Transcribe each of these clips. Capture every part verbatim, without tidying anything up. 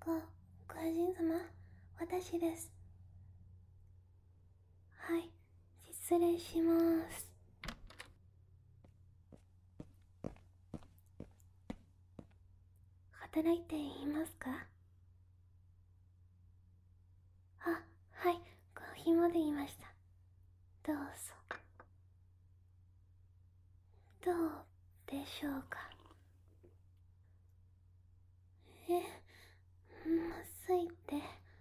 ご、ご主人様、私です。はい、失礼します。働いていますか？あ、はい、コーヒーもできました。どうぞ。どうでしょうか？え、まずいって。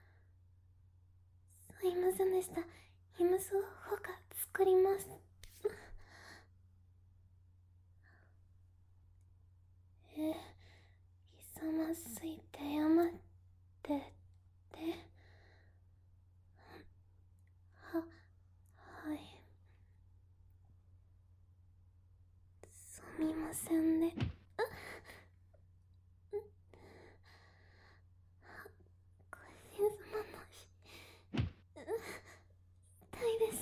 すいませんでした。今すぐ他作ります。え、勇まずいて謝ってって。は、はい。すみませんね。ご主人様のし、痛いです。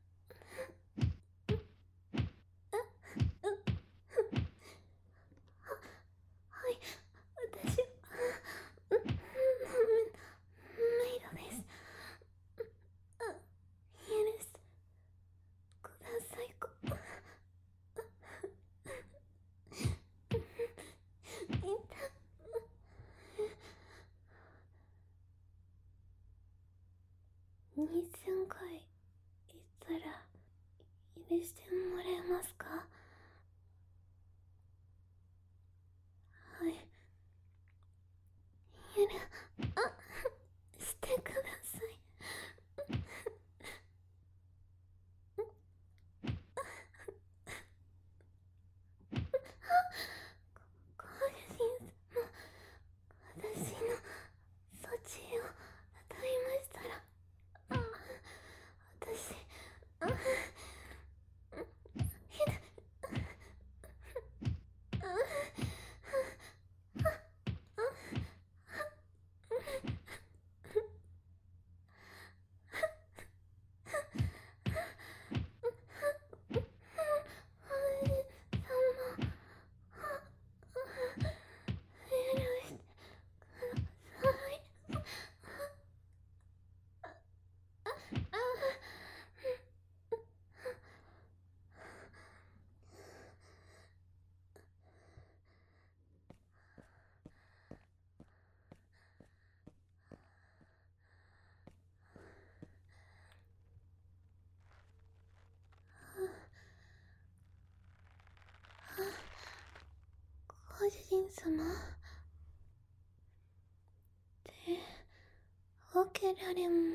はい、私は、メイドです。許してください。こにせんかい言ったら許してもらえますか？はい。許、あ、してください。ご主人様、私のそっちを与えましたら、あ、私、あ、ひどい、あ、ご主人様で、分けられ